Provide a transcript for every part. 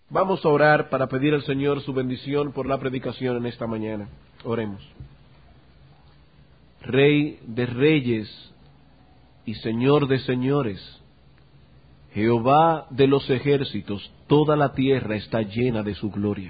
Vamos a orar para pedir al Señor su bendición por la predicación en esta mañana. Oremos. Rey de reyes y Señor de señores, Jehová de los ejércitos, toda la tierra está llena de su gloria.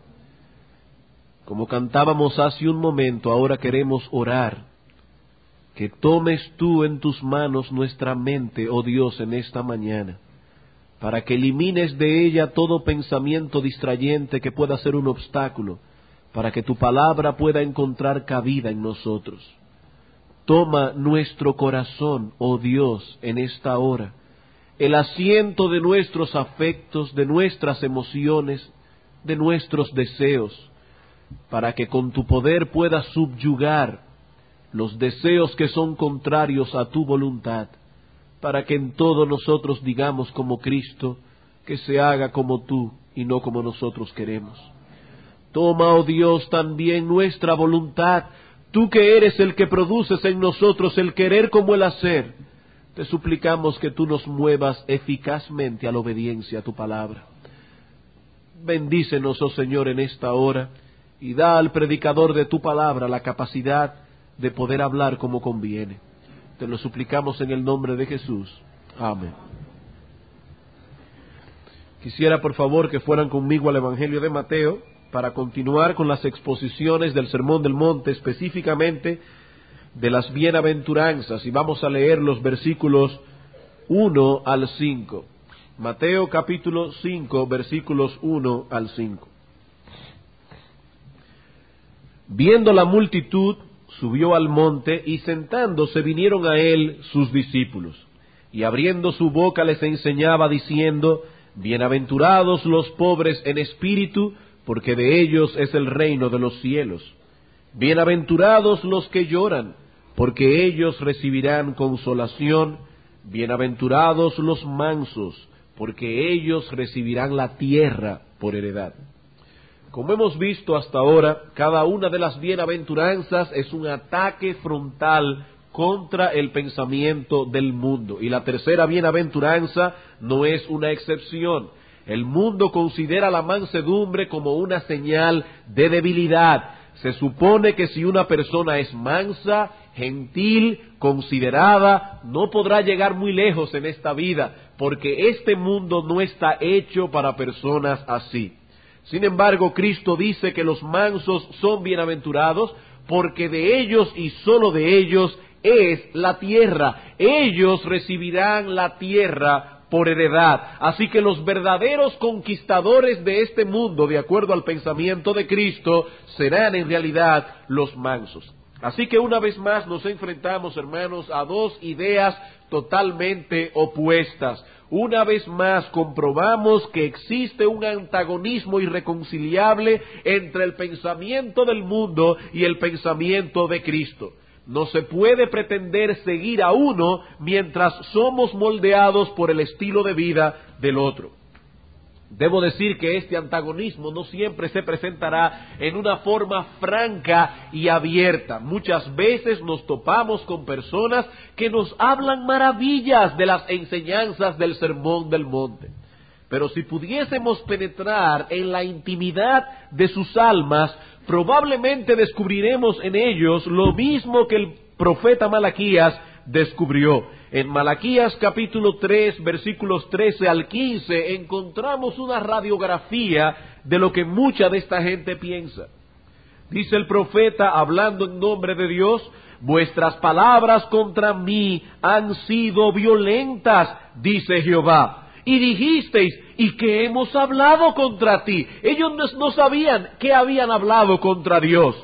Como cantábamos hace un momento, ahora queremos orar, que tomes tú en tus manos nuestra mente, oh Dios, en esta mañana, para que elimines de ella todo pensamiento distrayente que pueda ser un obstáculo, para que tu palabra pueda encontrar cabida en nosotros. Toma nuestro corazón, oh Dios, en esta hora, el asiento de nuestros afectos, de nuestras emociones, de nuestros deseos, para que con tu poder puedas subyugar los deseos que son contrarios a tu voluntad, para que en todo nosotros digamos como Cristo, que se haga como tú y no como nosotros queremos. Toma, oh Dios, también nuestra voluntad, tú que eres el que produces en nosotros el querer como el hacer. Te suplicamos que tú nos muevas eficazmente a la obediencia a tu palabra. Bendícenos, oh Señor, en esta hora, y da al predicador de tu palabra la capacidad de poder hablar como conviene. Te lo suplicamos en el nombre de Jesús. Amén. Quisiera, por favor, que fueran conmigo al Evangelio de Mateo para continuar con las exposiciones del Sermón del Monte, específicamente de las bienaventuranzas, y vamos a leer los versículos 1 al 5. Mateo capítulo 5, versículos 1 al 5. Viendo la multitud, subió al monte, y sentándose vinieron a él sus discípulos. Y abriendo su boca les enseñaba, diciendo: Bienaventurados los pobres en espíritu, porque de ellos es el reino de los cielos. Bienaventurados los que lloran, porque ellos recibirán consolación. Bienaventurados los mansos, porque ellos recibirán la tierra por heredad. Como hemos visto hasta ahora, cada una de las bienaventuranzas es un ataque frontal contra el pensamiento del mundo. Y la tercera bienaventuranza no es una excepción. El mundo considera la mansedumbre como una señal de debilidad. Se supone que si una persona es mansa, gentil, considerada, no podrá llegar muy lejos en esta vida, porque este mundo no está hecho para personas así. Sin embargo, Cristo dice que los mansos son bienaventurados, porque de ellos y solo de ellos es la tierra. Ellos recibirán la tierra por heredad. Así que los verdaderos conquistadores de este mundo, de acuerdo al pensamiento de Cristo, serán en realidad los mansos. Así que una vez más nos enfrentamos, hermanos, a dos ideas totalmente opuestas. Una vez más comprobamos que existe un antagonismo irreconciliable entre el pensamiento del mundo y el pensamiento de Cristo. No se puede pretender seguir a uno mientras somos moldeados por el estilo de vida del otro. Debo decir que este antagonismo no siempre se presentará en una forma franca y abierta. Muchas veces nos topamos con personas que nos hablan maravillas de las enseñanzas del Sermón del Monte. Pero si pudiésemos penetrar en la intimidad de sus almas, probablemente descubriremos en ellos lo mismo que el profeta Malaquías descubrió. En Malaquías capítulo 3, versículos 13 al 15, encontramos una radiografía de lo que mucha de esta gente piensa. Dice el profeta, hablando en nombre de Dios: vuestras palabras contra mí han sido violentas, dice Jehová. Y dijisteis: ¿y qué hemos hablado contra ti? Ellos no sabían qué habían hablado contra Dios.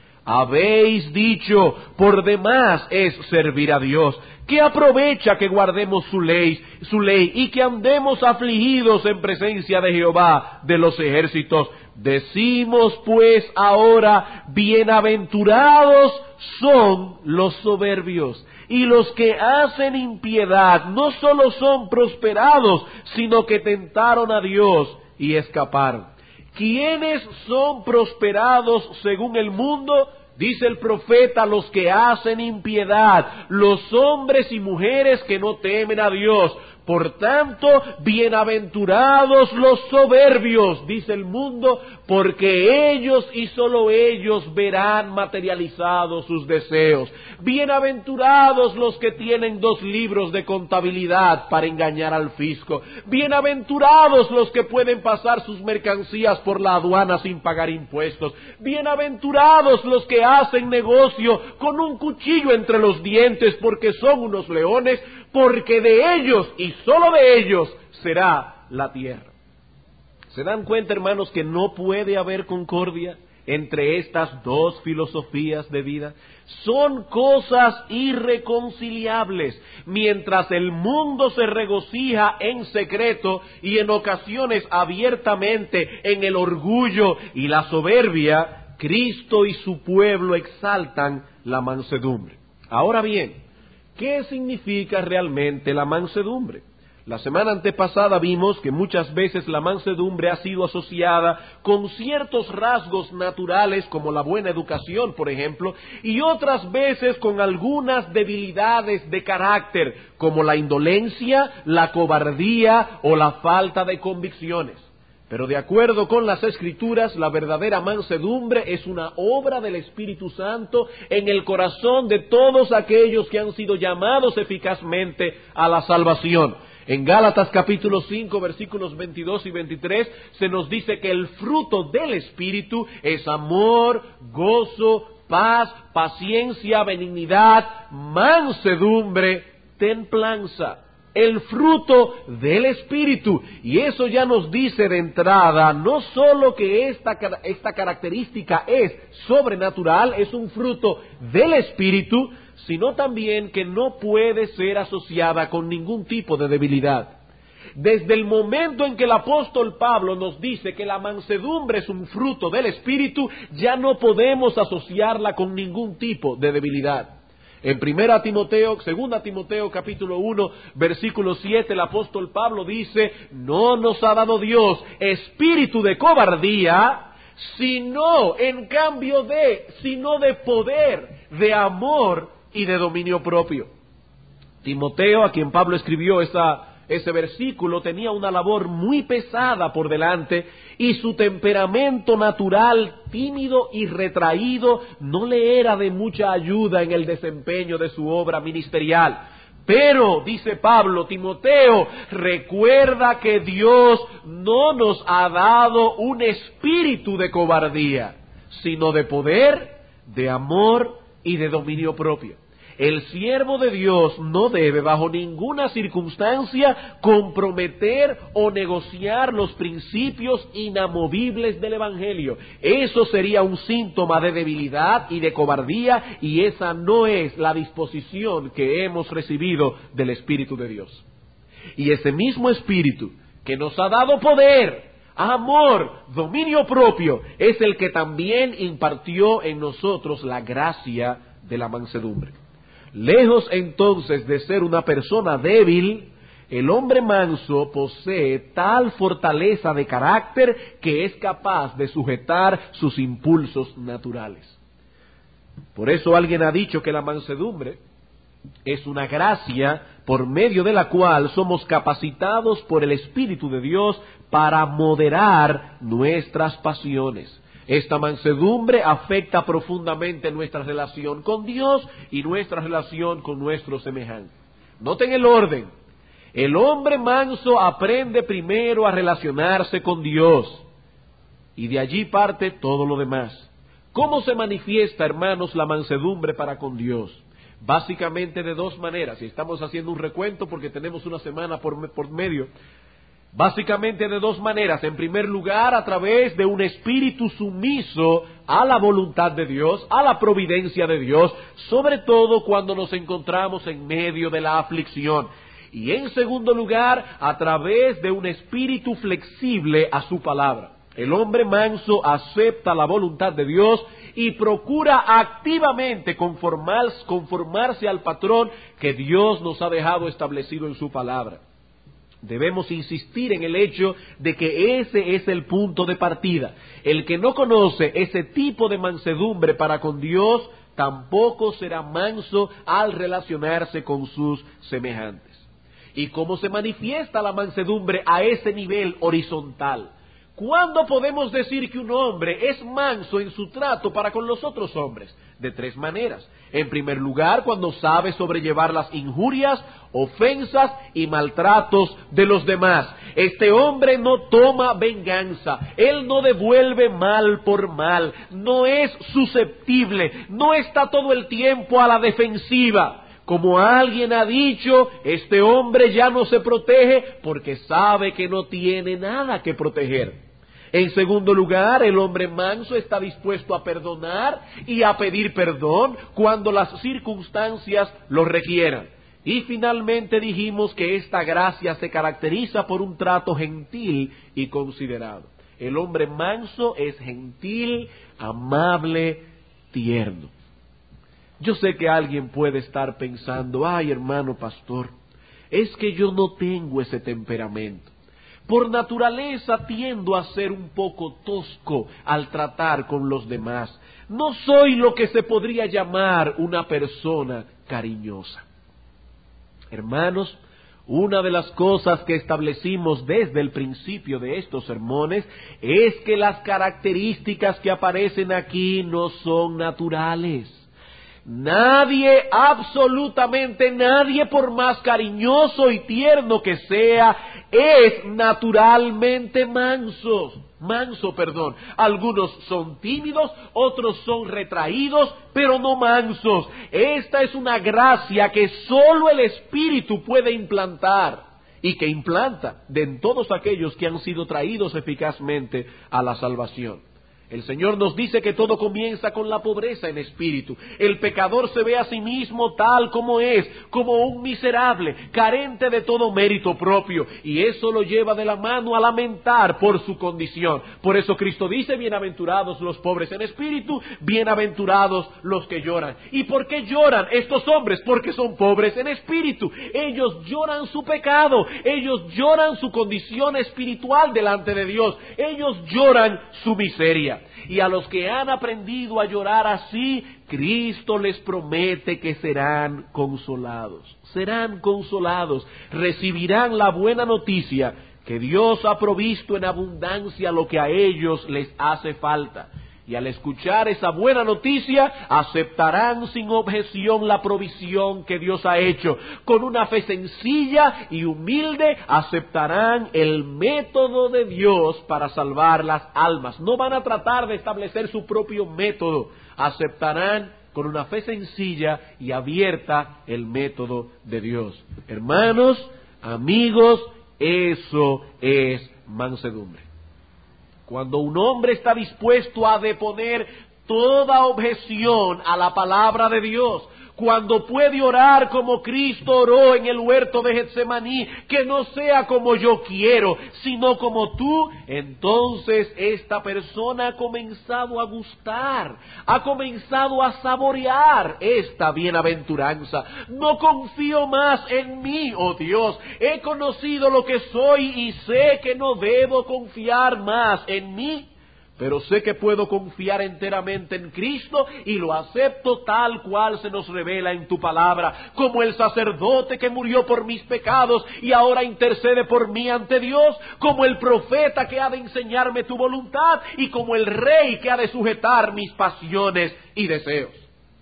Habéis dicho: por demás es servir a Dios. ¿Qué aprovecha que guardemos su ley y que andemos afligidos en presencia de Jehová de los ejércitos? Decimos pues ahora: bienaventurados son los soberbios. Y los que hacen impiedad no solo son prosperados, sino que tentaron a Dios y escaparon. ¿Quiénes son prosperados según el mundo? Dice el profeta: los que hacen impiedad, los hombres y mujeres que no temen a Dios, Por tanto, bienaventurados los soberbios, dice el mundo, porque ellos y solo ellos verán materializados sus deseos. Bienaventurados los que tienen 2 libros de contabilidad para engañar al fisco. Bienaventurados los que pueden pasar sus mercancías por la aduana sin pagar impuestos. Bienaventurados los que hacen negocio con un cuchillo entre los dientes porque son unos leones, porque de ellos y solo de ellos será la tierra. ¿Se dan cuenta, hermanos, que no puede haber concordia entre estas 2 filosofías de vida? Son cosas irreconciliables. Mientras el mundo se regocija en secreto y en ocasiones abiertamente en el orgullo y la soberbia, Cristo y su pueblo exaltan la mansedumbre. Ahora bien, ¿qué significa realmente la mansedumbre? La semana antepasada vimos que muchas veces la mansedumbre ha sido asociada con ciertos rasgos naturales como la buena educación, por ejemplo, y otras veces con algunas debilidades de carácter como la indolencia, la cobardía o la falta de convicciones. Pero de acuerdo con las Escrituras, la verdadera mansedumbre es una obra del Espíritu Santo en el corazón de todos aquellos que han sido llamados eficazmente a la salvación. En Gálatas capítulo 5, versículos 22 y 23, se nos dice que el fruto del Espíritu es amor, gozo, paz, paciencia, benignidad, mansedumbre, templanza. El fruto del Espíritu. Y eso ya nos dice de entrada, no solo que esta característica es sobrenatural, es un fruto del Espíritu, sino también que no puede ser asociada con ningún tipo de debilidad. Desde el momento en que el apóstol Pablo nos dice que la mansedumbre es un fruto del Espíritu, ya no podemos asociarla con ningún tipo de debilidad. En 2 Timoteo capítulo 1, versículo 7, el apóstol Pablo dice, no nos ha dado Dios espíritu de cobardía, sino de poder, de amor y de dominio propio. Timoteo, a quien Pablo escribió ese versículo, tenía una labor muy pesada por delante y su temperamento natural, tímido y retraído, no le era de mucha ayuda en el desempeño de su obra ministerial. Pero, dice Pablo, Timoteo, recuerda que Dios no nos ha dado un espíritu de cobardía, sino de poder, de amor y de dominio propio. El siervo de Dios no debe bajo ninguna circunstancia comprometer o negociar los principios inamovibles del Evangelio. Eso sería un síntoma de debilidad y de cobardía, y esa no es la disposición que hemos recibido del Espíritu de Dios. Y ese mismo Espíritu que nos ha dado poder, amor, dominio propio, es el que también impartió en nosotros la gracia de la mansedumbre. Lejos entonces de ser una persona débil, el hombre manso posee tal fortaleza de carácter que es capaz de sujetar sus impulsos naturales. Por eso alguien ha dicho que la mansedumbre es una gracia por medio de la cual somos capacitados por el Espíritu de Dios para moderar nuestras pasiones. Esta mansedumbre afecta profundamente nuestra relación con Dios y nuestra relación con nuestros semejantes. Noten el orden. El hombre manso aprende primero a relacionarse con Dios y de allí parte todo lo demás. ¿Cómo se manifiesta, hermanos, la mansedumbre para con Dios? Básicamente de 2 maneras, y estamos haciendo un recuento porque tenemos una semana por medio. Básicamente de 2 maneras. En primer lugar, a través de un espíritu sumiso a la voluntad de Dios, a la providencia de Dios, sobre todo cuando nos encontramos en medio de la aflicción. Y en segundo lugar, a través de un espíritu flexible a su palabra. El hombre manso acepta la voluntad de Dios y procura activamente conformarse al patrón que Dios nos ha dejado establecido en su palabra. Debemos insistir en el hecho de que ese es el punto de partida. El que no conoce ese tipo de mansedumbre para con Dios, tampoco será manso al relacionarse con sus semejantes. ¿Y cómo se manifiesta la mansedumbre a ese nivel horizontal? ¿Cuándo podemos decir que un hombre es manso en su trato para con los otros hombres? De tres maneras. En primer lugar, cuando sabe sobrellevar las injurias, ofensas y maltratos de los demás. Este hombre no toma venganza, él no devuelve mal por mal, no es susceptible, no está todo el tiempo a la defensiva. Como alguien ha dicho, este hombre ya no se protege porque sabe que no tiene nada que proteger. En segundo lugar, el hombre manso está dispuesto a perdonar y a pedir perdón cuando las circunstancias lo requieran. Y finalmente dijimos que esta gracia se caracteriza por un trato gentil y considerado. El hombre manso es gentil, amable, tierno. Yo sé que alguien puede estar pensando, ay hermano pastor, es que yo no tengo ese temperamento. Por naturaleza tiendo a ser un poco tosco al tratar con los demás. No soy lo que se podría llamar una persona cariñosa. Hermanos, una de las cosas que establecimos desde el principio de estos sermones es que las características que aparecen aquí no son naturales. Nadie, absolutamente nadie, por más cariñoso y tierno que sea, es naturalmente manso. Algunos son tímidos, otros son retraídos, pero no mansos. Esta es una gracia que sólo el Espíritu puede implantar y que implanta en todos aquellos que han sido traídos eficazmente a la salvación. El Señor nos dice que todo comienza con la pobreza en espíritu. El pecador se ve a sí mismo tal como es, como un miserable, carente de todo mérito propio, y eso lo lleva de la mano a lamentar por su condición. Por eso Cristo dice, bienaventurados los pobres en espíritu, bienaventurados los que lloran. ¿Y por qué lloran estos hombres? Porque son pobres en espíritu. Ellos lloran su pecado, ellos lloran su condición espiritual delante de Dios, ellos lloran su miseria. Y a los que han aprendido a llorar así, Cristo les promete que serán consolados. Serán consolados, recibirán la buena noticia que Dios ha provisto en abundancia lo que a ellos les hace falta. Y al escuchar esa buena noticia, aceptarán sin objeción la provisión que Dios ha hecho. Con una fe sencilla y humilde, aceptarán el método de Dios para salvar las almas. No van a tratar de establecer su propio método. Aceptarán con una fe sencilla y abierta el método de Dios. Hermanos, amigos, eso es mansedumbre. Cuando un hombre está dispuesto a deponer toda objeción a la palabra de Dios, cuando puede orar como Cristo oró en el huerto de Getsemaní, que no sea como yo quiero, sino como tú, entonces esta persona ha comenzado a gustar, ha comenzado a saborear esta bienaventuranza. No confío más en mí, oh Dios, he conocido lo que soy y sé que no debo confiar más en mí. Pero sé que puedo confiar enteramente en Cristo y lo acepto tal cual se nos revela en tu palabra, como el sacerdote que murió por mis pecados y ahora intercede por mí ante Dios, como el profeta que ha de enseñarme tu voluntad y como el rey que ha de sujetar mis pasiones y deseos.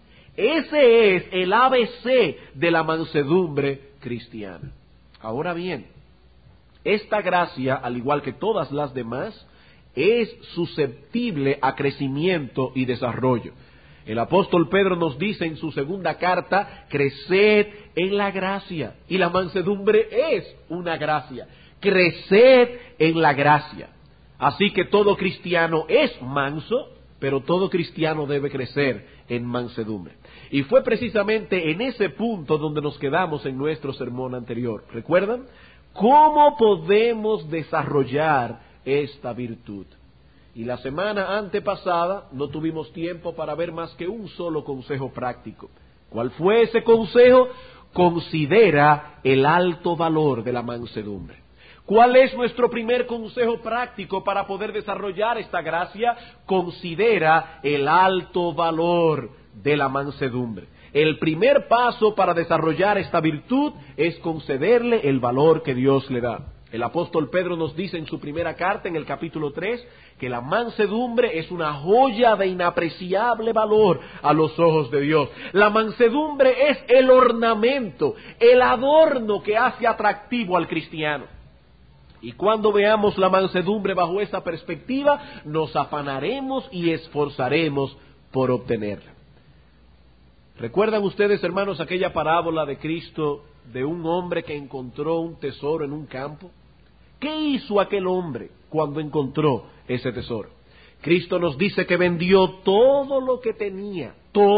Ese es el ABC de la mansedumbre cristiana. Ahora bien, esta gracia, al igual que todas las demás, es susceptible a crecimiento y desarrollo. El apóstol Pedro nos dice en su segunda carta, creced en la gracia. Y la mansedumbre es una gracia. Creced en la gracia. Así que todo cristiano es manso, pero todo cristiano debe crecer en mansedumbre. Y fue precisamente en ese punto donde nos quedamos en nuestro sermón anterior. ¿Recuerdan? ¿Cómo podemos desarrollar esta virtud? Y la semana antepasada no tuvimos tiempo para ver más que un solo consejo práctico. ¿Cuál fue ese consejo? Considera el alto valor de la mansedumbre. ¿Cuál es nuestro primer consejo práctico para poder desarrollar esta gracia? Considera el alto valor de la mansedumbre. El primer paso para desarrollar esta virtud es concederle el valor que Dios le da. El apóstol Pedro nos dice en su primera carta, en el capítulo 3, que la mansedumbre es una joya de inapreciable valor a los ojos de Dios. La mansedumbre es el ornamento, el adorno que hace atractivo al cristiano. Y cuando veamos la mansedumbre bajo esa perspectiva, nos afanaremos y esforzaremos por obtenerla. ¿Recuerdan ustedes, hermanos, aquella parábola de Cristo de un hombre que encontró un tesoro en un campo? ¿Qué hizo aquel hombre cuando encontró ese tesoro? Cristo nos dice que vendió todo lo que tenía,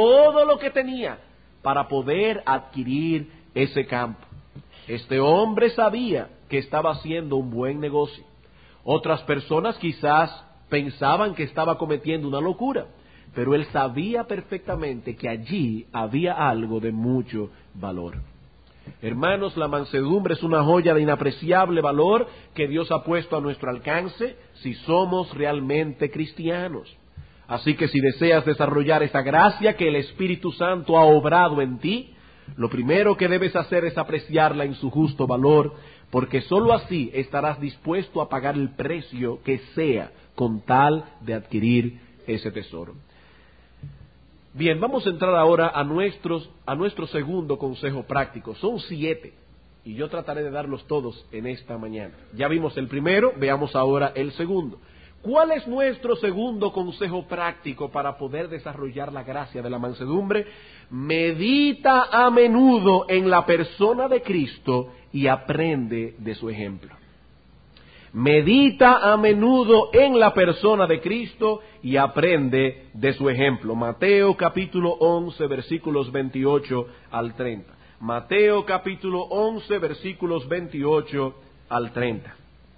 para poder adquirir ese campo. Este hombre sabía que estaba haciendo un buen negocio. Otras personas quizás pensaban que estaba cometiendo una locura, pero él sabía perfectamente que allí había algo de mucho valor. Hermanos, la mansedumbre es una joya de inapreciable valor que Dios ha puesto a nuestro alcance si somos realmente cristianos. Así que si deseas desarrollar esa gracia que el Espíritu Santo ha obrado en ti, lo primero que debes hacer es apreciarla en su justo valor, porque sólo así estarás dispuesto a pagar el precio que sea con tal de adquirir ese tesoro. Bien, vamos a entrar ahora a nuestro segundo consejo práctico. Son 7, y yo trataré de darlos todos en esta mañana. Ya vimos el primero, veamos ahora el segundo. ¿Cuál es nuestro segundo consejo práctico para poder desarrollar la gracia de la mansedumbre? Medita a menudo en la persona de Cristo y aprende de su ejemplo. Medita a menudo en la persona de Cristo y aprende de su ejemplo. Mateo capítulo 11, versículos 28 al 30. Mateo capítulo 11, versículos 28 al 30.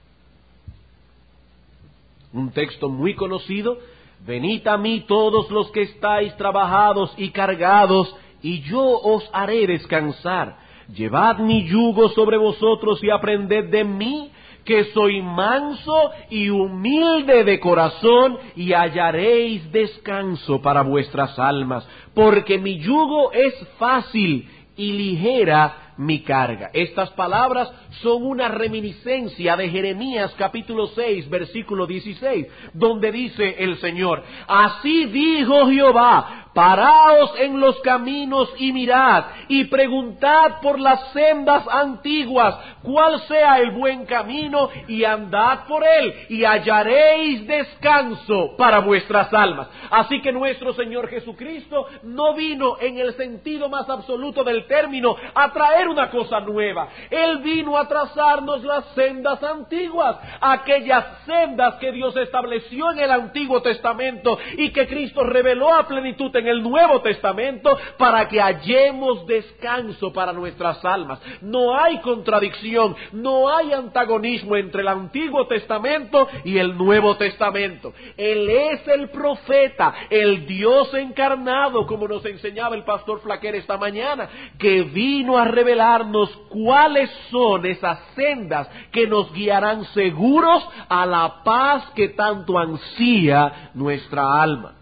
Un texto muy conocido. Venid a mí todos los que estáis trabajados y cargados, y yo os haré descansar. Llevad mi yugo sobre vosotros y aprended de mí, que soy manso y humilde de corazón, y hallaréis descanso para vuestras almas, porque mi yugo es fácil y ligera mi carga. Estas palabras son una reminiscencia de Jeremías capítulo 6, versículo 16, donde dice el Señor: así dijo Jehová, paraos en los caminos y mirad, y preguntad por las sendas antiguas, cuál sea el buen camino, y andad por él, y hallaréis descanso para vuestras almas. Así que nuestro Señor Jesucristo no vino en el sentido más absoluto del término a traer una cosa nueva. Él vino a trazarnos las sendas antiguas, aquellas sendas que Dios estableció en el Antiguo Testamento y que Cristo reveló a plenitud en el Nuevo Testamento, para que hallemos descanso para nuestras almas. No hay contradicción, no hay antagonismo entre el Antiguo Testamento y el Nuevo Testamento. Él es el profeta, el Dios encarnado, como nos enseñaba el pastor Flaquer esta mañana, que vino a revelarnos cuáles son esas sendas que nos guiarán seguros a la paz que tanto ansía nuestra alma.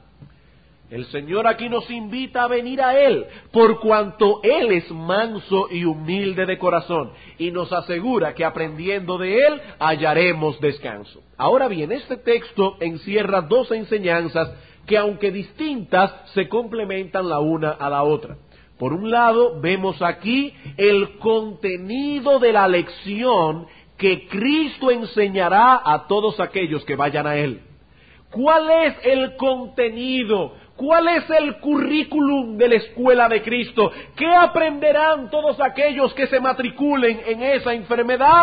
El Señor aquí nos invita a venir a Él, por cuanto Él es manso y humilde de corazón, y nos asegura que aprendiendo de Él hallaremos descanso. Ahora bien, este texto encierra dos enseñanzas que, aunque distintas, se complementan la una a la otra. Por un lado, vemos aquí el contenido de la lección que Cristo enseñará a todos aquellos que vayan a Él. ¿Cuál es el contenido? ¿Cuál es el currículum de la escuela de Cristo? ¿Qué aprenderán todos aquellos que se matriculen en esa enfermedad?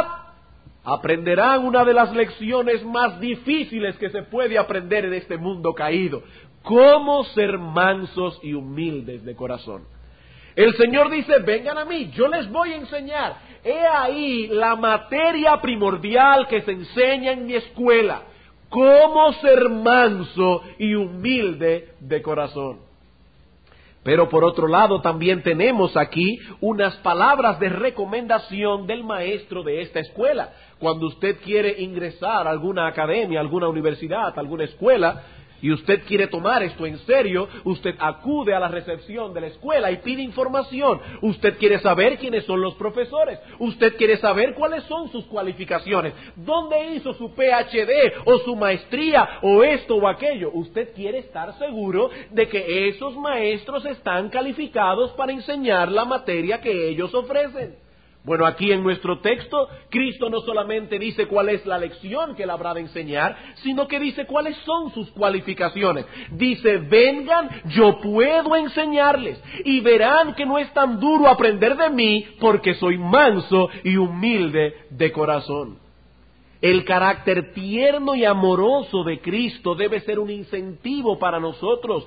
Aprenderán una de las lecciones más difíciles que se puede aprender en este mundo caído: cómo ser mansos y humildes de corazón. El Señor dice: vengan a mí, yo les voy a enseñar. He ahí la materia primordial que se enseña en mi escuela: cómo ser manso y humilde de corazón. Pero por otro lado también tenemos aquí unas palabras de recomendación del maestro de esta escuela. Cuando usted quiere ingresar a alguna academia, alguna universidad, alguna escuela, y usted quiere tomar esto en serio, usted acude a la recepción de la escuela y pide información. Usted quiere saber quiénes son los profesores. Usted quiere saber cuáles son sus cualificaciones. ¿Dónde hizo su PhD o su maestría o esto o aquello? Usted quiere estar seguro de que esos maestros están calificados para enseñar la materia que ellos ofrecen. Bueno, aquí en nuestro texto, Cristo no solamente dice cuál es la lección que él habrá de enseñar, sino que dice cuáles son sus cualificaciones. Dice, vengan, yo puedo enseñarles, y verán que no es tan duro aprender de mí, porque soy manso y humilde de corazón. El carácter tierno y amoroso de Cristo debe ser un incentivo para nosotros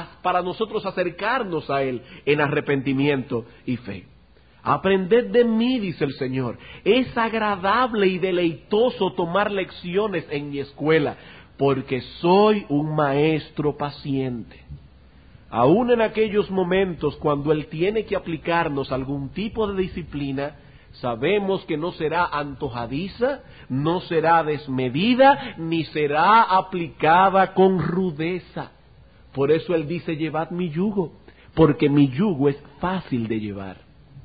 acercarnos a Él en arrepentimiento y fe. Aprended de mí, dice el Señor. Es agradable y deleitoso tomar lecciones en mi escuela, porque soy un maestro paciente. Aún en aquellos momentos cuando Él tiene que aplicarnos algún tipo de disciplina, sabemos que no será antojadiza, no será desmedida, ni será aplicada con rudeza. Por eso Él dice, llevad mi yugo, porque mi yugo es fácil de llevar.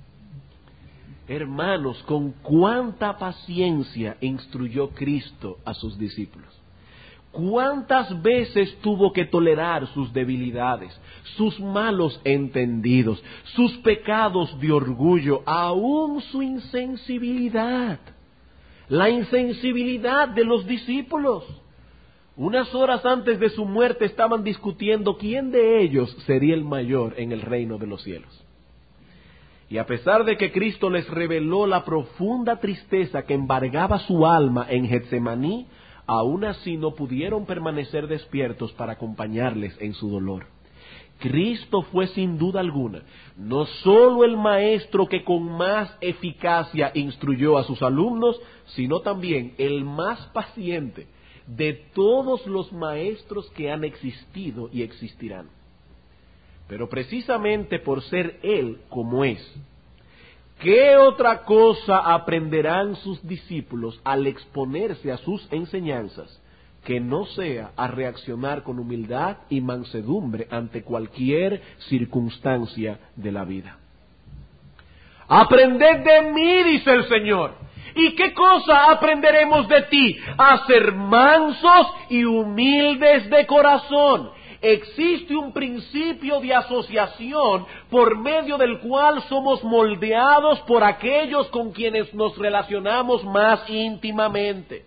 Hermanos, con cuánta paciencia instruyó Cristo a sus discípulos. ¿Cuántas veces tuvo que tolerar sus debilidades, sus malos entendidos, sus pecados de orgullo, aún su insensibilidad? La insensibilidad de los discípulos. Unas horas antes de su muerte estaban discutiendo quién de ellos sería el mayor en el reino de los cielos. Y a pesar de que Cristo les reveló la profunda tristeza que embargaba su alma en Getsemaní, aún así no pudieron permanecer despiertos para acompañarles en su dolor. Cristo fue sin duda alguna no solo el maestro que con más eficacia instruyó a sus alumnos, sino también el más paciente de todos los maestros que han existido y existirán. Pero precisamente por ser Él como es, ¿qué otra cosa aprenderán sus discípulos al exponerse a sus enseñanzas que no sea a reaccionar con humildad y mansedumbre ante cualquier circunstancia de la vida? Aprended de mí, dice el Señor. ¿Y qué cosa aprenderemos de ti? A ser mansos y humildes de corazón. Existe un principio de asociación por medio del cual somos moldeados por aquellos con quienes nos relacionamos más íntimamente.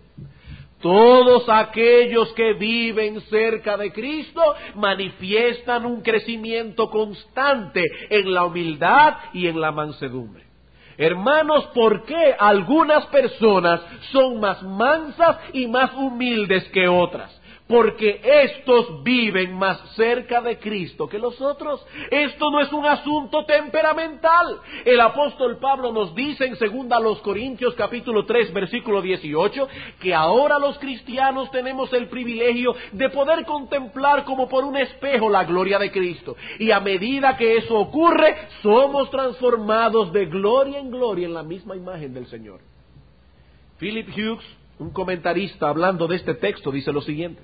Todos aquellos que viven cerca de Cristo manifiestan un crecimiento constante en la humildad y en la mansedumbre. Hermanos, ¿por qué algunas personas son más mansas y más humildes que otras? Porque estos viven más cerca de Cristo que los otros. Esto no es un asunto temperamental. El apóstol Pablo nos dice en 2 Corintios capítulo 3 versículo 18 que ahora los cristianos tenemos el privilegio de poder contemplar como por un espejo la gloria de Cristo. Y a medida que eso ocurre, somos transformados de gloria en gloria en la misma imagen del Señor. Philip Hughes, un comentarista hablando de este texto, dice lo siguiente: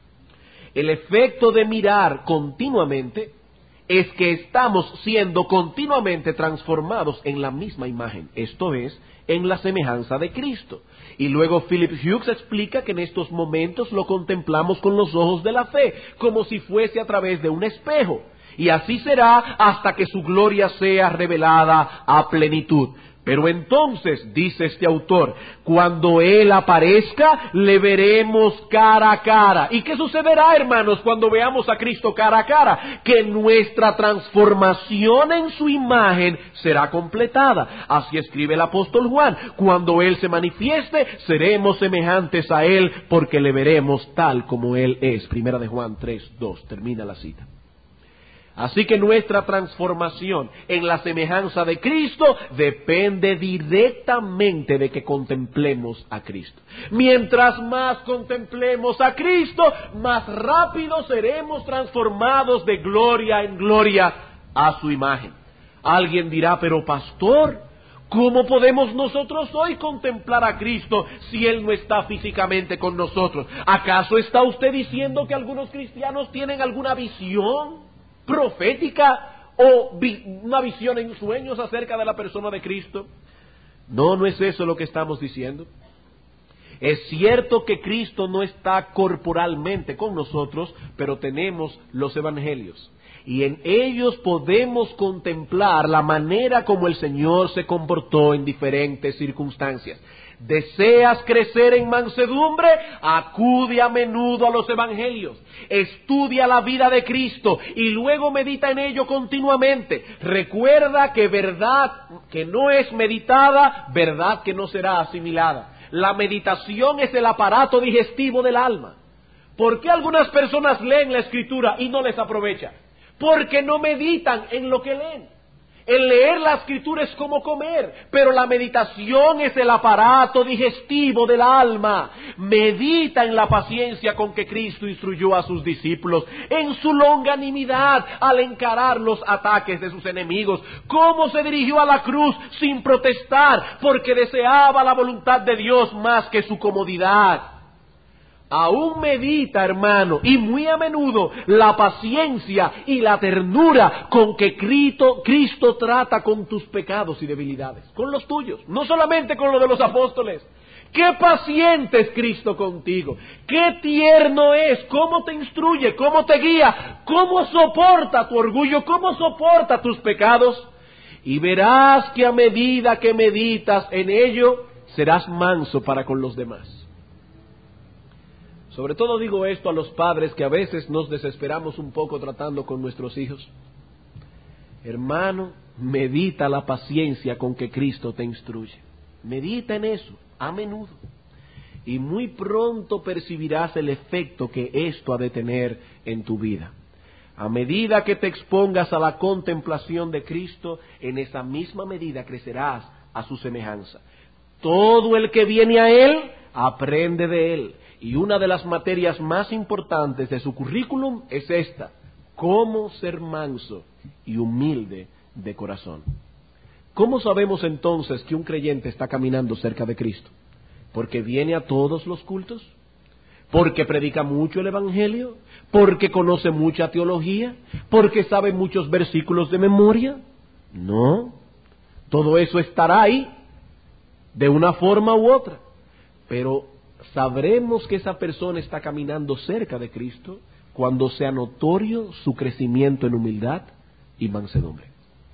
el efecto de mirar continuamente es que estamos siendo continuamente transformados en la misma imagen, esto es, en la semejanza de Cristo. Y luego Philip Hughes explica que en estos momentos lo contemplamos con los ojos de la fe, como si fuese a través de un espejo. Y así será hasta que su gloria sea revelada a plenitud. Pero entonces, dice este autor, cuando Él aparezca, le veremos cara a cara. ¿Y qué sucederá, hermanos, cuando veamos a Cristo cara a cara? Que nuestra transformación en su imagen será completada. Así escribe el apóstol Juan: cuando Él se manifieste, seremos semejantes a Él, porque le veremos tal como Él es. Primera de Juan 3:2, termina la cita. Así que nuestra transformación en la semejanza de Cristo depende directamente de que contemplemos a Cristo. Mientras más contemplemos a Cristo, más rápido seremos transformados de gloria en gloria a su imagen. Alguien dirá: pero pastor, ¿Cómo podemos nosotros hoy contemplar a Cristo si Él no está físicamente con nosotros? ¿Acaso está usted diciendo que algunos cristianos tienen alguna visión profética o una visión en sueños acerca de la persona de Cristo? No, no es eso lo que estamos diciendo. Es cierto que Cristo no está corporalmente con nosotros, pero tenemos los evangelios. Y en ellos podemos contemplar la manera como el Señor se comportó en diferentes circunstancias. ¿Deseas crecer en mansedumbre? Acude a menudo a los evangelios. Estudia la vida de Cristo y luego medita en ello continuamente. Recuerda que verdad que no es meditada, verdad que no será asimilada. La meditación es el aparato digestivo del alma. ¿Por qué algunas personas leen la Escritura y no les aprovecha? Porque no meditan en lo que leen. El leer la Escritura es como comer, pero la meditación es el aparato digestivo del alma. Medita en la paciencia con que Cristo instruyó a sus discípulos, en su longanimidad al encarar los ataques de sus enemigos, cómo se dirigió a la cruz sin protestar, porque deseaba la voluntad de Dios más que su comodidad. Aún medita, hermano, y muy a menudo, la paciencia y la ternura con que Cristo trata con tus pecados y debilidades, con los tuyos, no solamente con los de los apóstoles. Qué paciente es Cristo contigo, qué tierno es, cómo te instruye, cómo te guía, cómo soporta tu orgullo, cómo soporta tus pecados. Y verás que a medida que meditas en ello, serás manso para con los demás. Sobre todo digo esto a los padres que a veces nos desesperamos un poco tratando con nuestros hijos. Hermano, medita la paciencia con que Cristo te instruye. Medita en eso, a menudo. Y muy pronto percibirás el efecto que esto ha de tener en tu vida. A medida que te expongas a la contemplación de Cristo, en esa misma medida crecerás a su semejanza. Todo el que viene a Él, aprende de Él. Y una de las materias más importantes de su currículum es esta: cómo ser manso y humilde de corazón. ¿Cómo sabemos entonces que un creyente está caminando cerca de Cristo? ¿Porque viene a todos los cultos? ¿Porque predica mucho el Evangelio? ¿Porque conoce mucha teología? ¿Porque sabe muchos versículos de memoria? No, todo eso estará ahí, de una forma u otra, pero sabremos que esa persona está caminando cerca de Cristo cuando sea notorio su crecimiento en humildad y mansedumbre.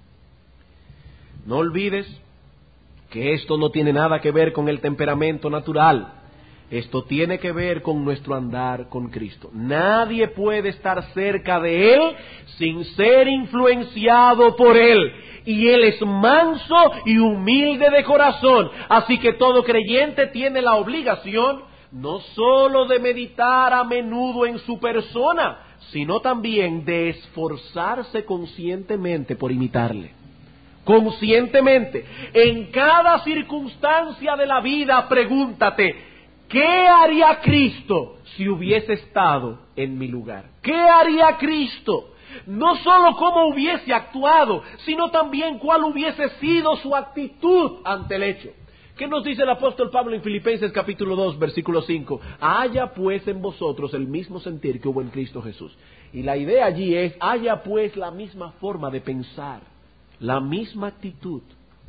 No olvides que esto no tiene nada que ver con el temperamento natural. Esto tiene que ver con nuestro andar con Cristo. Nadie puede estar cerca de Él sin ser influenciado por Él. Y Él es manso y humilde de corazón. Así que todo creyente tiene la obligación no sólo de meditar a menudo en su persona, sino también de esforzarse conscientemente por imitarle. Conscientemente. En cada circunstancia de la vida pregúntate: ¿qué haría Cristo si hubiese estado en mi lugar? ¿Qué haría Cristo? No solo cómo hubiese actuado, sino también cuál hubiese sido su actitud ante el hecho. ¿Qué nos dice el apóstol Pablo en Filipenses capítulo 2, versículo 5? Haya pues en vosotros el mismo sentir que hubo en Cristo Jesús. Y la idea allí es: haya pues la misma forma de pensar, la misma actitud.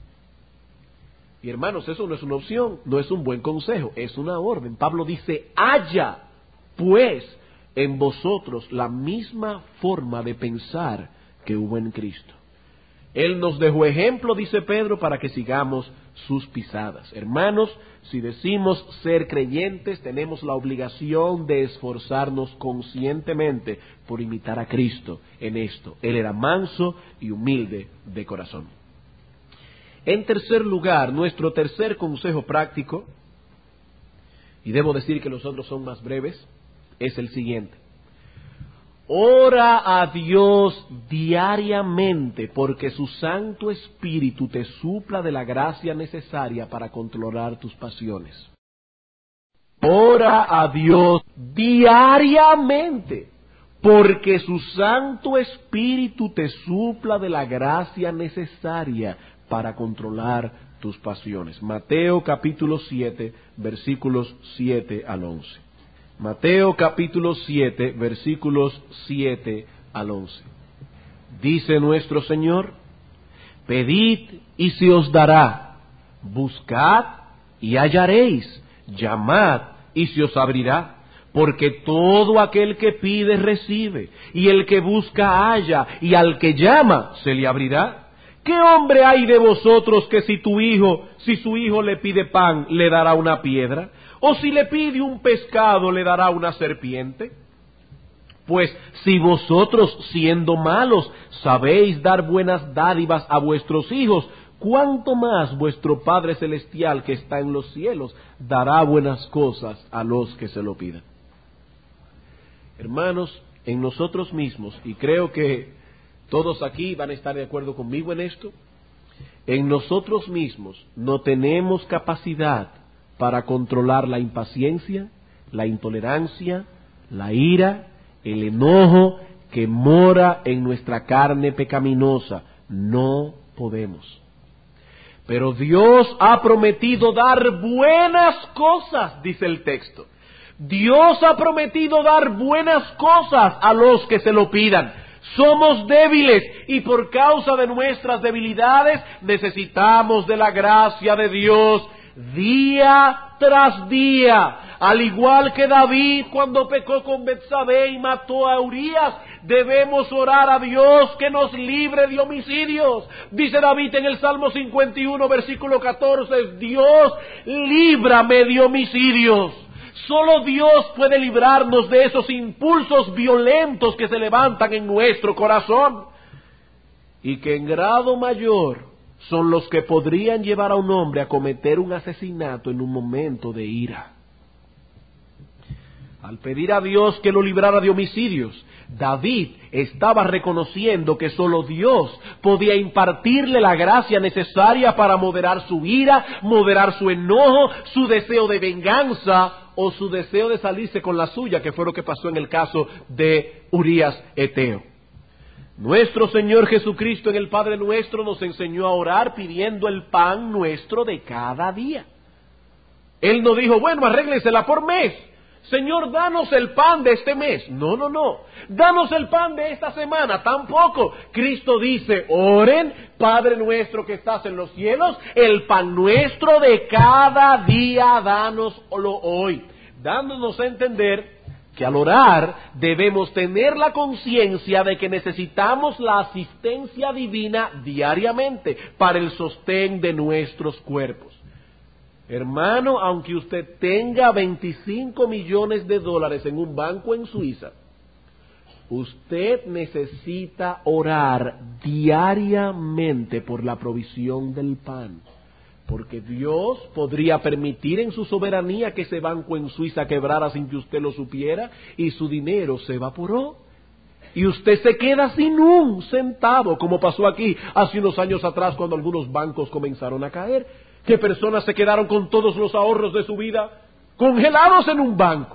Y hermanos, eso no es una opción, no es un buen consejo, es una orden. Pablo dice: haya pues en vosotros la misma forma de pensar que hubo en Cristo. Él nos dejó ejemplo, dice Pedro, para que sigamos sus pisadas. Hermanos, si decimos ser creyentes, tenemos la obligación de esforzarnos conscientemente por imitar a Cristo en esto. Él era manso y humilde de corazón. En tercer lugar, nuestro tercer consejo práctico, y debo decir que los otros son más breves, es el siguiente: ora a Dios diariamente porque su Santo Espíritu te supla de la gracia necesaria para controlar tus pasiones. Ora a Dios diariamente porque su Santo Espíritu te supla de la gracia necesaria para controlar tus pasiones. Mateo capítulo 7, versículos 7 al 11. Mateo capítulo 7, versículos 7 al 11. Dice nuestro Señor: pedid y se os dará, buscad y hallaréis, llamad y se os abrirá. Porque todo aquel que pide recibe, y el que busca halla, y al que llama se le abrirá. ¿Qué hombre hay de vosotros que si su hijo le pide pan, le dará una piedra? ¿O si le pide un pescado, le dará una serpiente? Pues si vosotros, siendo malos, sabéis dar buenas dádivas a vuestros hijos, ¿cuánto más vuestro Padre Celestial que está en los cielos dará buenas cosas a los que se lo pidan? Hermanos, en nosotros mismos, y creo que todos aquí van a estar de acuerdo conmigo en esto, en nosotros mismos no tenemos capacidad para controlar la impaciencia, la intolerancia, la ira, el enojo que mora en nuestra carne pecaminosa. No podemos. Pero Dios ha prometido dar buenas cosas, dice el texto. Dios ha prometido dar buenas cosas a los que se lo pidan. Somos débiles y por causa de nuestras debilidades necesitamos de la gracia de Dios día tras día. Al igual que David cuando pecó con Betsabé y mató a Urías, debemos orar a Dios que nos libre de homicidios. Dice David en el Salmo 51, versículo 14, Dios, líbrame de homicidios. Solo Dios puede librarnos de esos impulsos violentos que se levantan en nuestro corazón y que en grado mayor son los que podrían llevar a un hombre a cometer un asesinato en un momento de ira. Al pedir a Dios que lo librara de homicidios, David estaba reconociendo que solo Dios podía impartirle la gracia necesaria para moderar su ira, moderar su enojo, su deseo de venganza o su deseo de salirse con la suya, que fue lo que pasó en el caso de Urías Eteo. Nuestro Señor Jesucristo en el Padre Nuestro nos enseñó a orar pidiendo el pan nuestro de cada día. Él no dijo, bueno, arréglensela por mes. Señor, danos el pan de este mes. No. Danos el pan de esta semana. Tampoco. Cristo dice, oren, Padre nuestro que estás en los cielos, el pan nuestro de cada día, dánoslo hoy. Dándonos a entender que al orar debemos tener la conciencia de que necesitamos la asistencia divina diariamente para el sostén de nuestros cuerpos. Hermano, aunque usted tenga 25 millones de dólares en un banco en Suiza, usted necesita orar diariamente por la provisión del pan. Porque Dios podría permitir en su soberanía que ese banco en Suiza quebrara sin que usted lo supiera y su dinero se evaporó. Y usted se queda sin un centavo, como pasó aquí hace unos años atrás cuando algunos bancos comenzaron a caer. Que personas se quedaron con todos los ahorros de su vida congelados en un banco.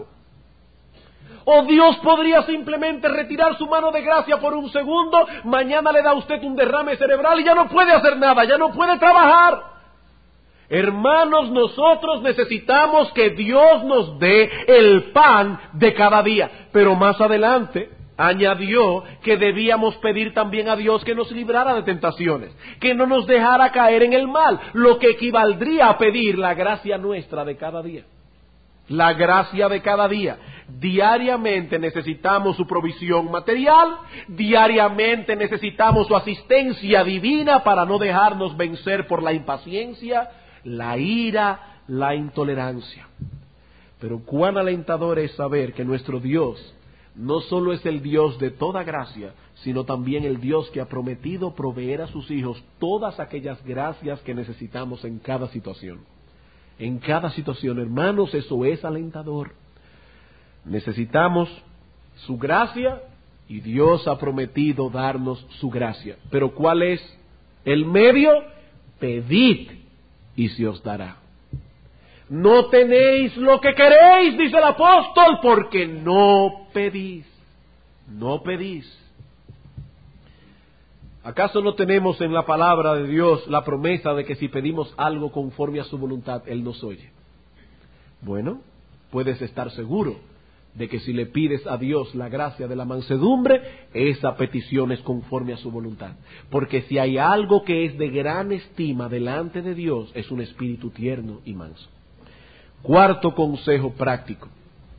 O Dios podría simplemente retirar su mano de gracia por un segundo, mañana le da a usted un derrame cerebral y ya no puede hacer nada, ya no puede trabajar. Hermanos, nosotros necesitamos que Dios nos dé el pan de cada día. Pero más adelante añadió que debíamos pedir también a Dios que nos librara de tentaciones, que no nos dejara caer en el mal, lo que equivaldría a pedir la gracia nuestra de cada día. La gracia de cada día. Diariamente necesitamos su provisión material, diariamente necesitamos su asistencia divina para no dejarnos vencer por la impaciencia, la ira, la intolerancia. Pero cuán alentador es saber que nuestro Dios no solo es el Dios de toda gracia, sino también el Dios que ha prometido proveer a sus hijos todas aquellas gracias que necesitamos en cada situación. En cada situación, hermanos, eso es alentador. Necesitamos su gracia y Dios ha prometido darnos su gracia. Pero ¿cuál es el medio? Pedid y se os dará. No tenéis lo que queréis, dice el apóstol, porque no pedís. No pedís. ¿Acaso no tenemos en la palabra de Dios la promesa de que si pedimos algo conforme a su voluntad, Él nos oye? Bueno, puedes estar seguro de que si le pides a Dios la gracia de la mansedumbre, esa petición es conforme a su voluntad. Porque si hay algo que es de gran estima delante de Dios, es un espíritu tierno y manso. Cuarto consejo práctico.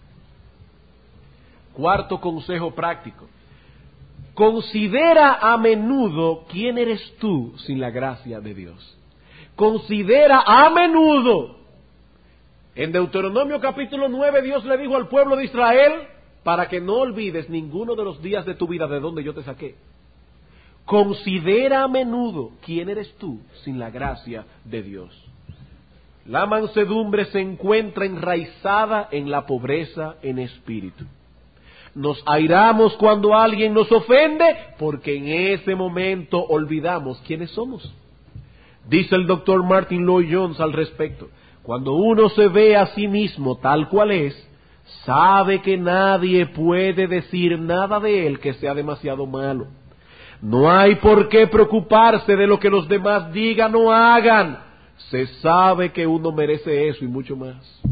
Considera a menudo quién eres tú sin la gracia de Dios. Considera a menudo. En Deuteronomio capítulo 9 Dios le dijo al pueblo de Israel, para que no olvides ninguno de los días de tu vida de donde yo te saqué. Considera a menudo quién eres tú sin la gracia de Dios. La mansedumbre se encuentra enraizada en la pobreza en espíritu. Nos airamos cuando alguien nos ofende porque en ese momento olvidamos quiénes somos. Dice el doctor Martin Lloyd Jones al respecto: cuando uno se ve a sí mismo tal cual es, sabe que nadie puede decir nada de él que sea demasiado malo. No hay por qué preocuparse de lo que los demás digan o hagan. Se sabe que uno merece eso y mucho más.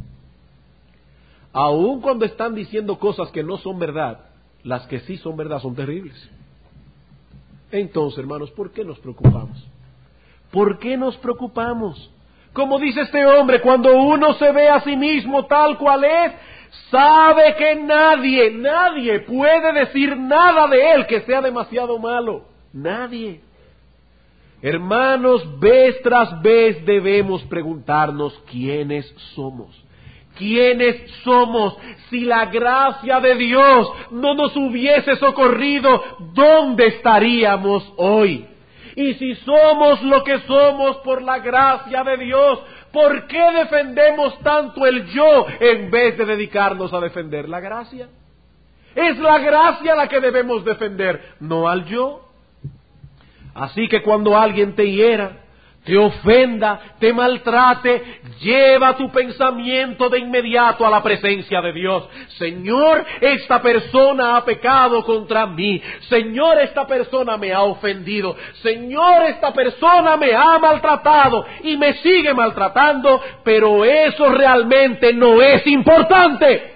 Aun cuando están diciendo cosas que no son verdad, las que sí son verdad son terribles. Entonces, hermanos, ¿por qué nos preocupamos? ¿Por qué nos preocupamos? Como dice este hombre, cuando uno se ve a sí mismo tal cual es, sabe que nadie puede decir nada de él que sea demasiado malo. Nadie. Hermanos, vez tras vez debemos preguntarnos quiénes somos. ¿Quiénes somos? Si la gracia de Dios no nos hubiese socorrido, ¿dónde estaríamos hoy? Y si somos lo que somos por la gracia de Dios, ¿por qué defendemos tanto el yo en vez de dedicarnos a defender la gracia? Es la gracia la que debemos defender, no al yo. Así que cuando alguien te hiera, te ofenda, te maltrate, lleva tu pensamiento de inmediato a la presencia de Dios. Señor, esta persona ha pecado contra mí. Señor, esta persona me ha ofendido. Señor, esta persona me ha maltratado y me sigue maltratando, pero eso realmente no es importante.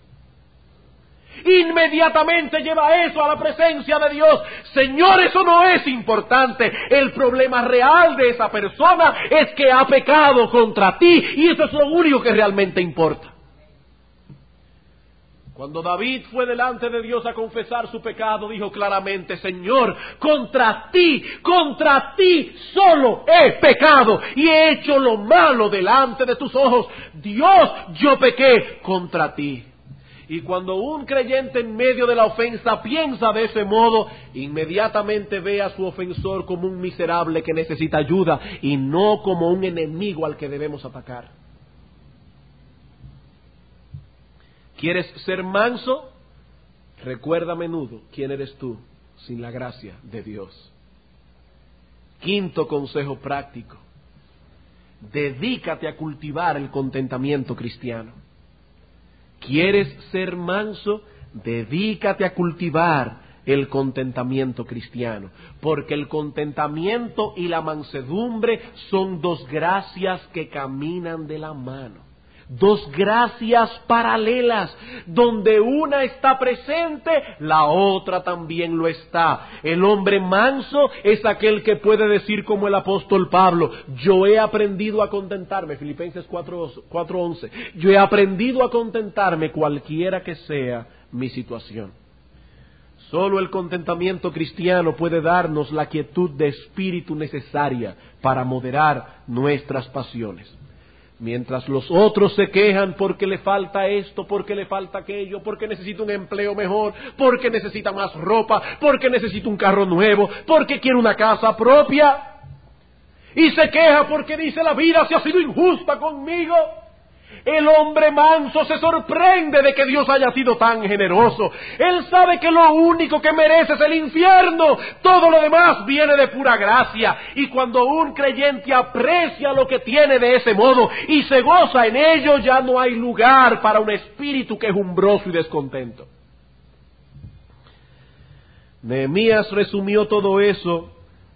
Inmediatamente lleva eso a la presencia de Dios. Señor, eso no es importante. El problema real de esa persona es que ha pecado contra ti, y eso es lo único que realmente importa. Cuando David fue delante de Dios a confesar su pecado, dijo claramente: Señor, contra ti solo he pecado y he hecho lo malo delante de tus ojos. Dios, yo pequé contra ti. Y cuando un creyente en medio de la ofensa piensa de ese modo, inmediatamente ve a su ofensor como un miserable que necesita ayuda y no como un enemigo al que debemos atacar. ¿Quieres ser manso? Recuerda a menudo quién eres tú sin la gracia de Dios. Quinto consejo práctico: dedícate a cultivar el contentamiento cristiano. ¿Quieres ser manso? Dedícate a cultivar el contentamiento cristiano, porque el contentamiento y la mansedumbre son dos gracias que caminan de la mano. Dos gracias paralelas, donde una está presente, la otra también lo está. El hombre manso es aquel que puede decir como el apóstol Pablo: yo he aprendido a contentarme, Filipenses 4:11, yo he aprendido a contentarme cualquiera que sea mi situación. Solo el contentamiento cristiano puede darnos la quietud de espíritu necesaria para moderar nuestras pasiones. Mientras los otros se quejan porque le falta esto, porque le falta aquello, porque necesita un empleo mejor, porque necesita más ropa, porque necesita un carro nuevo, porque quiere una casa propia, y se queja porque dice: la vida se ha sido injusta conmigo. El hombre manso se sorprende de que Dios haya sido tan generoso. Él sabe que lo único que merece es el infierno. Todo lo demás viene de pura gracia. Y cuando un creyente aprecia lo que tiene de ese modo y se goza en ello, ya no hay lugar para un espíritu quejumbroso y descontento. Nehemías resumió todo eso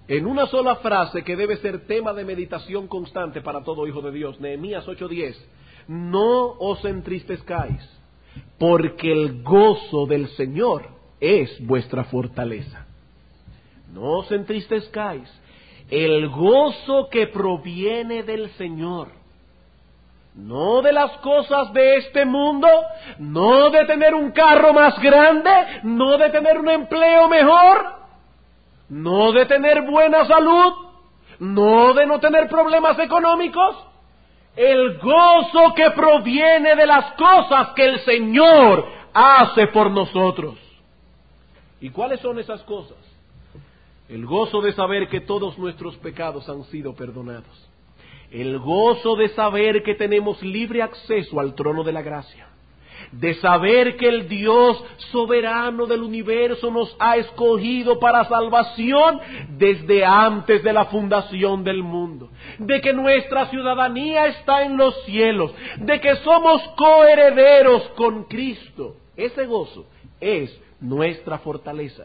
en una sola frase que debe ser tema de meditación constante para todo hijo de Dios, Nehemías 8:10, no os entristezcáis, porque el gozo del Señor es vuestra fortaleza. No os entristezcáis, el gozo que proviene del Señor, no de las cosas de este mundo, no de tener un carro más grande, no de tener un empleo mejor, no de tener buena salud, no de no tener problemas económicos, el gozo que proviene de las cosas que el Señor hace por nosotros. ¿Y cuáles son esas cosas? El gozo de saber que todos nuestros pecados han sido perdonados. El gozo de saber que tenemos libre acceso al trono de la gracia. De saber que el Dios soberano del universo nos ha escogido para salvación desde antes de la fundación del mundo. De que nuestra ciudadanía está en los cielos. De que somos coherederos con Cristo. Ese gozo es nuestra fortaleza.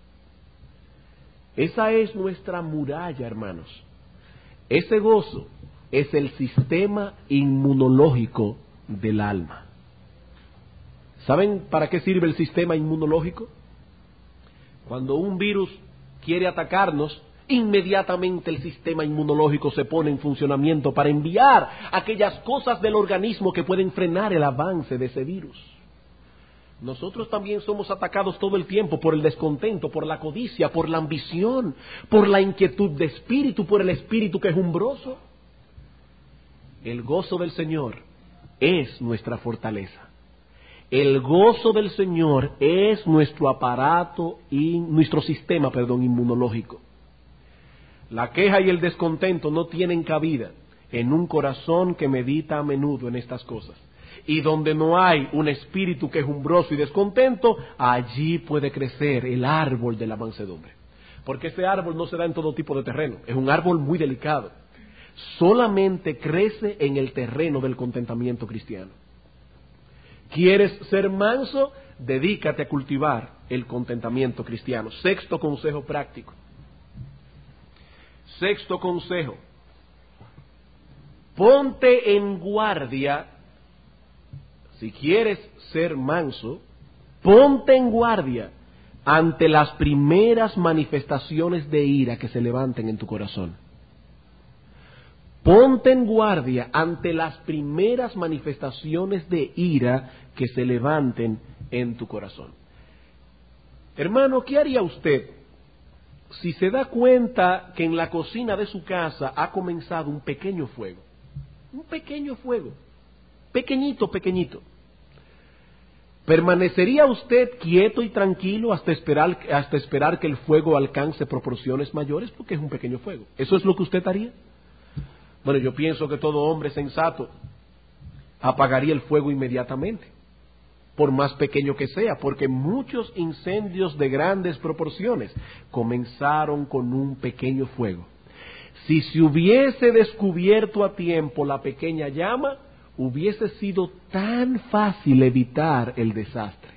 Esa es nuestra muralla, hermanos. Ese gozo es el sistema inmunológico del alma. ¿Saben para qué sirve el sistema inmunológico? Cuando un virus quiere atacarnos, inmediatamente el sistema inmunológico se pone en funcionamiento para enviar aquellas cosas del organismo que pueden frenar el avance de ese virus. Nosotros también somos atacados todo el tiempo por el descontento, por la codicia, por la ambición, por la inquietud de espíritu, por el espíritu quejumbroso. El gozo del Señor es nuestra fortaleza. El gozo del Señor es nuestro aparato y nuestro sistema, inmunológico. La queja y el descontento no tienen cabida en un corazón que medita a menudo en estas cosas. Y donde no hay un espíritu quejumbroso y descontento, allí puede crecer el árbol de la mansedumbre. Porque ese árbol no se da en todo tipo de terreno, es un árbol muy delicado. Solamente crece en el terreno del contentamiento cristiano. ¿Quieres ser manso? Dedícate a cultivar el contentamiento cristiano. Sexto consejo práctico. Sexto consejo. Ponte en guardia. Si quieres ser manso, ponte en guardia ante las primeras manifestaciones de ira que se levanten en tu corazón. Ponte en guardia ante las primeras manifestaciones de ira que se levanten en tu corazón. Hermano, ¿qué haría usted si se da cuenta que en la cocina de su casa ha comenzado un pequeño fuego? Un pequeño fuego. Pequeñito, pequeñito. ¿Permanecería usted quieto y tranquilo hasta esperar que el fuego alcance proporciones mayores? Porque es un pequeño fuego. ¿Eso es lo que usted haría? Bueno, yo pienso que todo hombre sensato apagaría el fuego inmediatamente, por más pequeño que sea, porque muchos incendios de grandes proporciones comenzaron con un pequeño fuego. Si se hubiese descubierto a tiempo la pequeña llama, hubiese sido tan fácil evitar el desastre.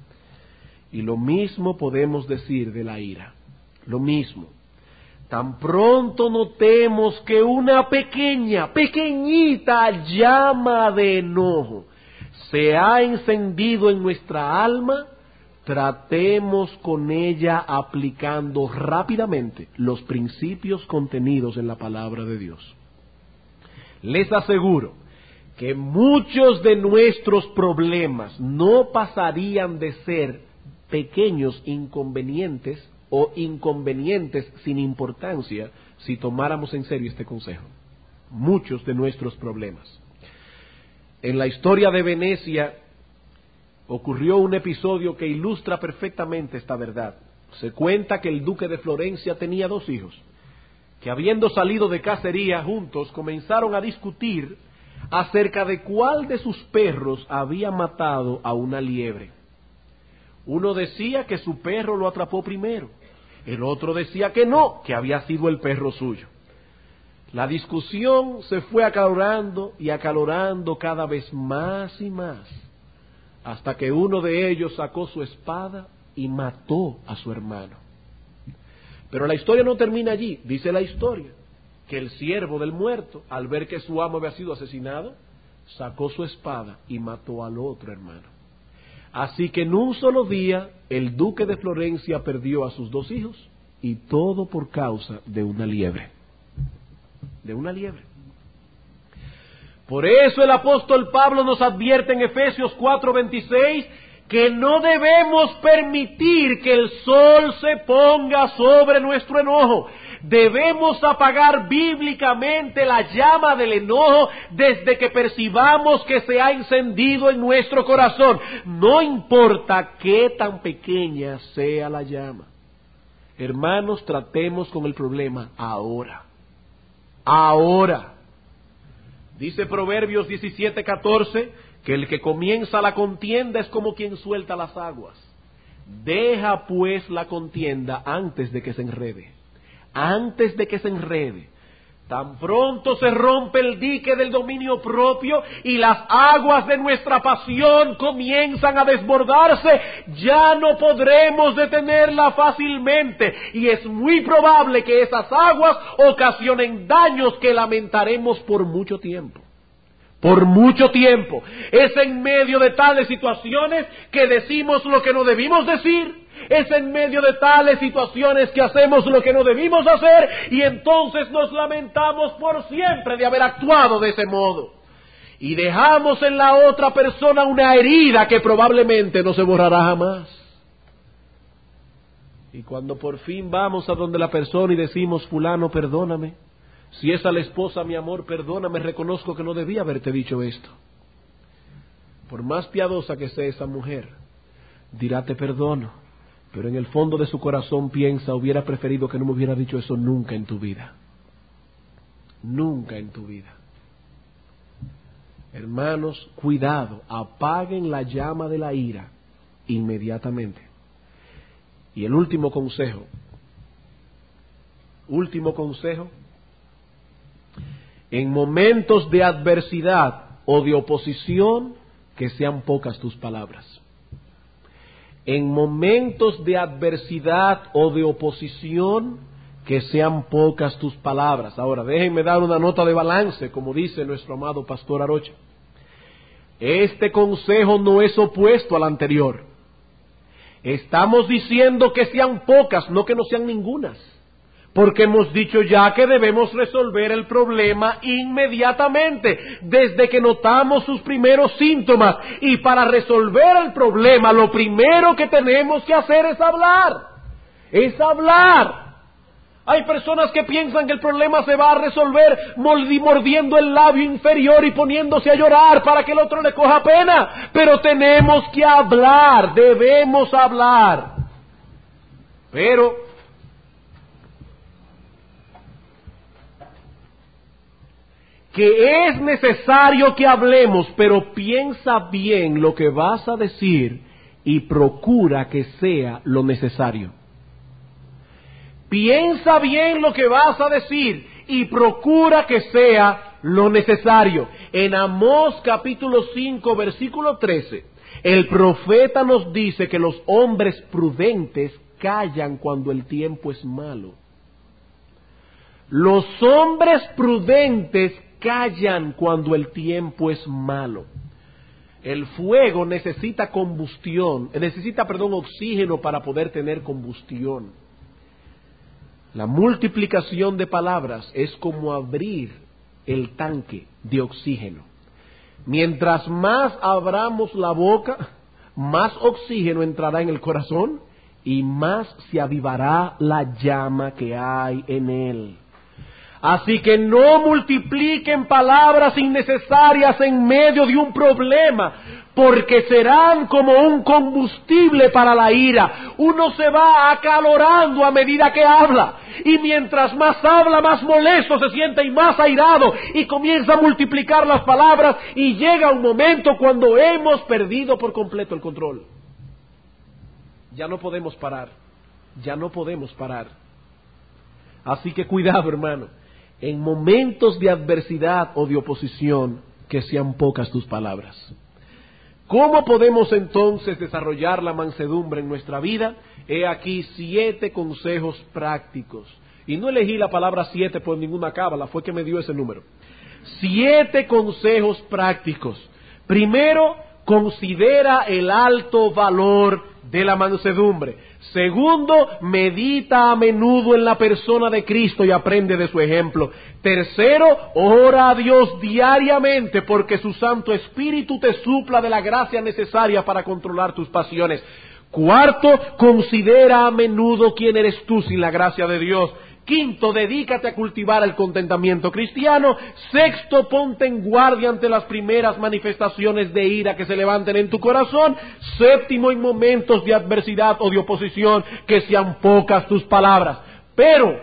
Y lo mismo podemos decir de la ira. Lo mismo. Tan pronto notemos que una pequeñita llama de enojo se ha encendido en nuestra alma, tratemos con ella aplicando rápidamente los principios contenidos en la palabra de Dios. Les aseguro que muchos de nuestros problemas no pasarían de ser pequeños inconvenientes o inconvenientes sin importancia si tomáramos en serio este consejo. Muchos de nuestros problemas. En la historia de Venecia ocurrió un episodio que ilustra perfectamente esta verdad. Se cuenta que el duque de Florencia tenía 2 hijos, que habiendo salido de cacería juntos comenzaron a discutir acerca de cuál de sus perros había matado a una liebre. Uno decía que su perro lo atrapó primero, el otro decía que no, que había sido el perro suyo. La discusión se fue acalorando y acalorando cada vez más y más, hasta que uno de ellos sacó su espada y mató a su hermano. Pero la historia no termina allí. Dice la historia que el siervo del muerto, al ver que su amo había sido asesinado, sacó su espada y mató al otro hermano. Así que en un solo día el duque de Florencia perdió a sus 2 hijos, y todo por causa de una liebre. De una liebre. Por eso el apóstol Pablo nos advierte en Efesios 4:26 que no debemos permitir que el sol se ponga sobre nuestro enojo. Debemos apagar bíblicamente la llama del enojo desde que percibamos que se ha encendido en nuestro corazón. No importa qué tan pequeña sea la llama. Hermanos, tratemos con el problema ahora. Ahora. Dice Proverbios 17:14 que el que comienza la contienda es como quien suelta las aguas. Deja pues la contienda antes de que se enrede. Antes de que se enrede. Tan pronto se rompe el dique del dominio propio y las aguas de nuestra pasión comienzan a desbordarse, ya no podremos detenerla fácilmente, y es muy probable que esas aguas ocasionen daños que lamentaremos por mucho tiempo. Por mucho tiempo. Es en medio de tales situaciones que decimos lo que no debimos decir. Es en medio de tales situaciones que hacemos lo que no debimos hacer, y entonces nos lamentamos por siempre de haber actuado de ese modo. Y dejamos en la otra persona una herida que probablemente no se borrará jamás. Y cuando por fin vamos a donde la persona y decimos: fulano, perdóname. Si es a la esposa: mi amor, perdóname, reconozco que no debía haberte dicho esto. Por más piadosa que sea esa mujer, dirá: te perdono. Pero en el fondo de su corazón piensa: hubiera preferido que no me hubiera dicho eso nunca en tu vida. Nunca en tu vida. Hermanos, cuidado, apaguen la llama de la ira inmediatamente. Y el último consejo, en momentos de adversidad o de oposición, que sean pocas tus palabras. En momentos de adversidad o de oposición, que sean pocas tus palabras. Ahora, déjenme dar una nota de balance, como dice nuestro amado pastor Arocha. Este consejo no es opuesto al anterior. Estamos diciendo que sean pocas, no que no sean ningunas. Porque hemos dicho ya que debemos resolver el problema inmediatamente, desde que notamos sus primeros síntomas. Y para resolver el problema, lo primero que tenemos que hacer es hablar. Es hablar. Hay personas que piensan que el problema se va a resolver mordiendo el labio inferior y poniéndose a llorar para que el otro le coja pena. Pero tenemos que hablar, debemos hablar. Pero que es necesario que hablemos, pero piensa bien lo que vas a decir y procura que sea lo necesario. Piensa bien lo que vas a decir y procura que sea lo necesario. En Amós capítulo 5 versículo 13, el profeta nos dice que los hombres prudentes callan cuando el tiempo es malo. Los hombres prudentes callan cuando el tiempo es malo. El fuego necesita oxígeno para poder tener combustión. La multiplicación de palabras es como abrir el tanque de oxígeno. Mientras más abramos la boca, más oxígeno entrará en el corazón y más se avivará la llama que hay en él. Así que no multipliquen palabras innecesarias en medio de un problema, porque serán como un combustible para la ira. Uno se va acalorando a medida que habla, y mientras más habla, más molesto se siente y más airado, y comienza a multiplicar las palabras, y llega un momento cuando hemos perdido por completo el control. Ya no podemos parar. Así que cuidado, hermano. En momentos de adversidad o de oposición, que sean pocas tus palabras. ¿Cómo podemos entonces desarrollar la mansedumbre en nuestra vida? He aquí 7 consejos prácticos. Y no elegí la palabra 7 por ninguna cábala, fue que me dio ese número. 7 consejos prácticos. Primero, considera el alto valor de la mansedumbre. Segundo, medita a menudo en la persona de Cristo y aprende de su ejemplo. Tercero, ora a Dios diariamente porque su Santo Espíritu te supla de la gracia necesaria para controlar tus pasiones. Cuarto, considera a menudo quién eres tú sin la gracia de Dios. Quinto, dedícate a cultivar el contentamiento cristiano. Sexto, ponte en guardia ante las primeras manifestaciones de ira que se levanten en tu corazón. Séptimo, en momentos de adversidad o de oposición, que sean pocas tus palabras. Pero,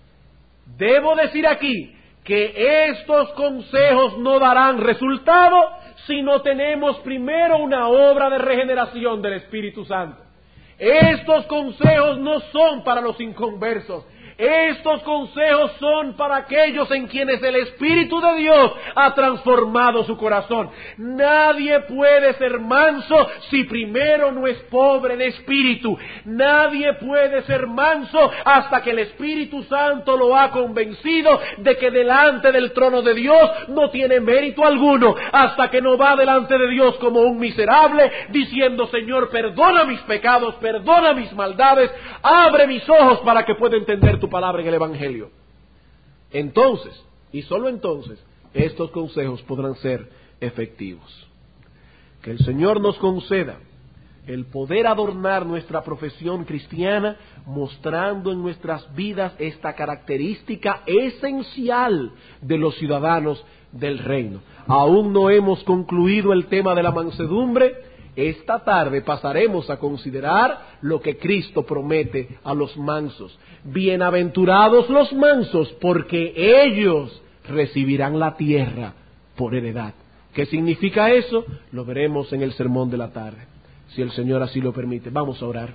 debo decir aquí que estos consejos no darán resultado si no tenemos primero una obra de regeneración del Espíritu Santo. Estos consejos no son para los inconversos. Estos consejos son para aquellos en quienes el Espíritu de Dios ha transformado su corazón. Nadie puede ser manso si primero no es pobre en espíritu. Nadie puede ser manso hasta que el Espíritu Santo lo ha convencido de que delante del trono de Dios no tiene mérito alguno. Hasta que no va delante de Dios como un miserable, diciendo: Señor, perdona mis pecados, perdona mis maldades, abre mis ojos para que pueda entender tu palabra en el Evangelio. Entonces, y solo entonces, estos consejos podrán ser efectivos. Que el Señor nos conceda el poder adornar nuestra profesión cristiana, mostrando en nuestras vidas esta característica esencial de los ciudadanos del reino. Aún no hemos concluido el tema de la mansedumbre. Esta tarde pasaremos a considerar lo que Cristo promete a los mansos. Bienaventurados los mansos, porque ellos recibirán la tierra por heredad. ¿Qué significa eso? Lo veremos en el sermón de la tarde, si el Señor así lo permite. Vamos a orar.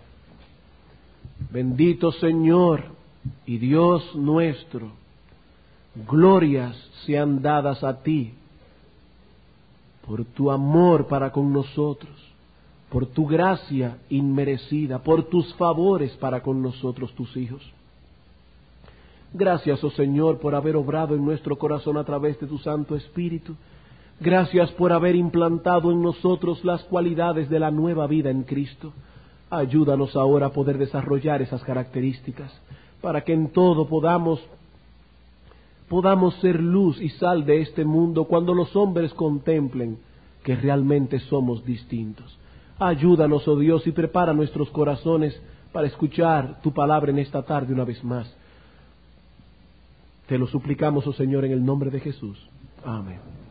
Bendito Señor y Dios nuestro, glorias sean dadas a ti por tu amor para con nosotros, por tu gracia inmerecida, por tus favores para con nosotros, tus hijos. Gracias, oh Señor, por haber obrado en nuestro corazón a través de tu Santo Espíritu. Gracias por haber implantado en nosotros las cualidades de la nueva vida en Cristo. Ayúdanos ahora a poder desarrollar esas características, para que en todo podamos ser luz y sal de este mundo cuando los hombres contemplen que realmente somos distintos. Ayúdanos, oh Dios, y prepara nuestros corazones para escuchar tu palabra en esta tarde una vez más. Te lo suplicamos, oh Señor, en el nombre de Jesús. Amén.